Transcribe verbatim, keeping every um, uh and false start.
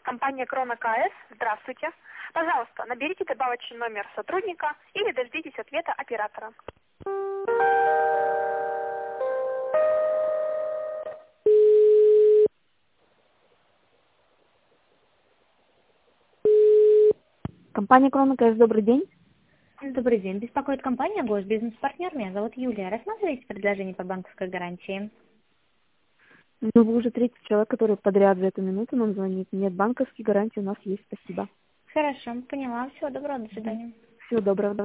Компания Крона КС. Здравствуйте. Пожалуйста, наберите добавочный номер сотрудника или дождитесь ответа оператора. Компания Крона КС, добрый день. Добрый день. Беспокоит компания «Гош Бизнес-партнер». Меня зовут Юлия. Рассматриваете предложение по банковской гарантии? Ну, вы уже третий человек, который подряд за эту минуту нам звонит. Нет, банковские гарантии у нас есть, спасибо. Хорошо, поняла. Всего доброго, до свидания. Всего доброго.